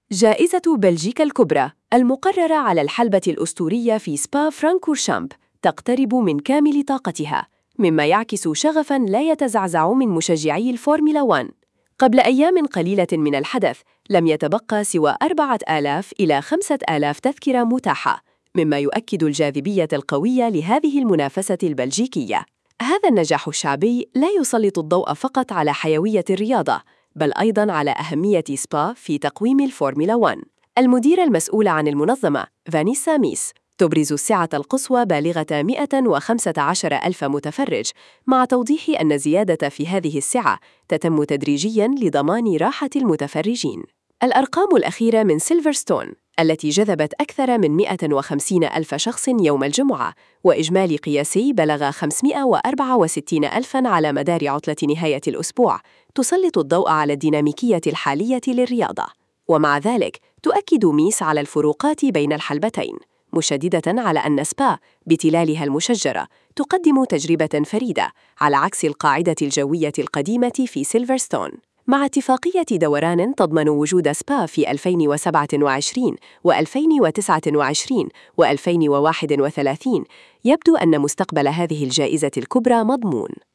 جائزة بلجيكا الكبرى المقررة على الحلبة الأسطورية في سبا فرانكورشامب تقترب من كامل طاقتها، مما يعكس شغفاً لا يتزعزع من مشجعي الفورمولا 1. قبل أيام قليلة من الحدث، لم يتبقى سوى 4000 إلى 5000 تذكرة متاحة، مما يؤكد الجاذبية القوية لهذه المنافسة البلجيكية. هذا النجاح الشعبي لا يسلط الضوء فقط على حيوية الرياضة، بل أيضاً على أهمية سبا في تقويم الفورمولا 1. المديرة المسؤولة عن المنظمة، فانيسا ميس، تبرز السعة القصوى بالغة 115 ألف متفرج، مع توضيح أن الزيادة في هذه السعة تتم تدريجياً لضمان راحة المتفرجين. الأرقام الأخيرة من سيلفرستون التي جذبت أكثر من 150 ألف شخص يوم الجمعة، وإجمالي قياسي بلغ 564 ألفاً على مدار عطلة نهاية الأسبوع، تسلط الضوء على الديناميكية الحالية للرياضة. ومع ذلك، تؤكد ميس على الفروقات بين الحلبتين، مشددة على أن سبا بتلالها المشجرة تقدم تجربة فريدة على عكس القاعدة الجوية القديمة في سيلفرستون. مع اتفاقية دوران تضمن وجود سبا في 2027 و2029 و2031، يبدو أن مستقبل هذه الجائزة الكبرى مضمون.